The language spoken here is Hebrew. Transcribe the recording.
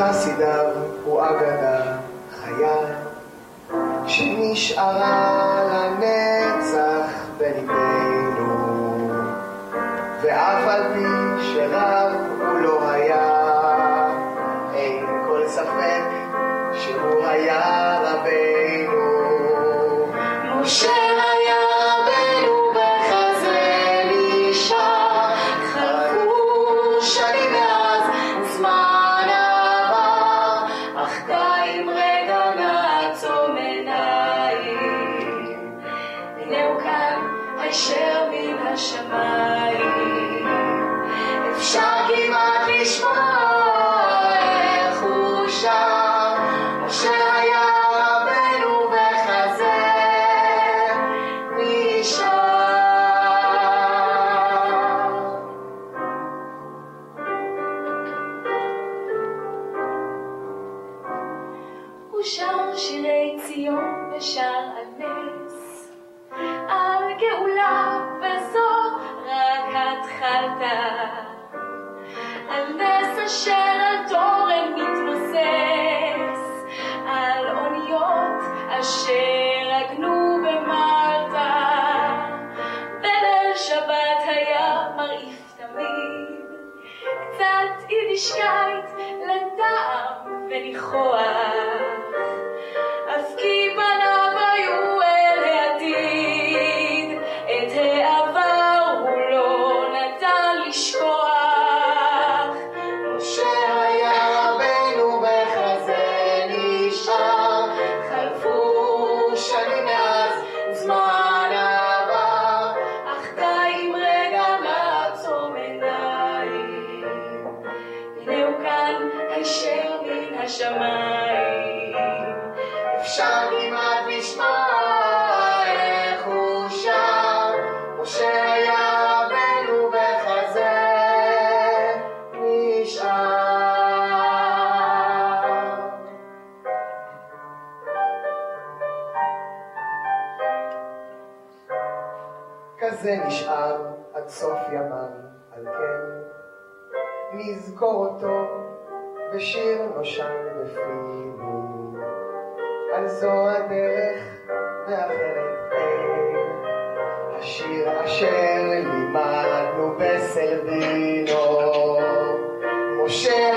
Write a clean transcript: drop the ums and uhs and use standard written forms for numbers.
חסידיו הוא אגדה חיה שנשארה לנצח בליבנו, ואף על פי שרב הוא לא היה, אין כל ספק שהוא היה רבנו. משה היה רבנו בחזה נשאר, חלפו שנים מאז זמן עבר, אך די אם רגע נעצום עיניים, הנה הוא כאן הישר מן השמיים. אפשר כמעט לשמוע איך הוא שר, משה היה רבנו בחזה נשאר. הוא שר שירי ציון ושר על נס, על גאולה, וזו רק התחלתה, על נס אשר על תורן מתנוסס, על אוניות אשר עגנו במלטה. בליל שבת היה מרעיף תמיד קצת יידישקייט לטעם וניחוח, אף כי פניו היו אל העתיד, את העבר הוא לא נתן לשכוח. משה היה רבנו בחזה נשאר, חלפו שנים מאז זמן עבר, אך די אם רגע נעצום עיניים, הנה הוא כאן הישר מן השמיים. אפשר כמעט לשמוע איך הוא שר, משה היה רבנו בחזה נשאר. כזה נשאר עד סוף ימיו, על כן נזכור אותו ושיר נושן בפינו, על זו הדרך ואחרת אין, השיר אשר לימדנו בסלדינו. משה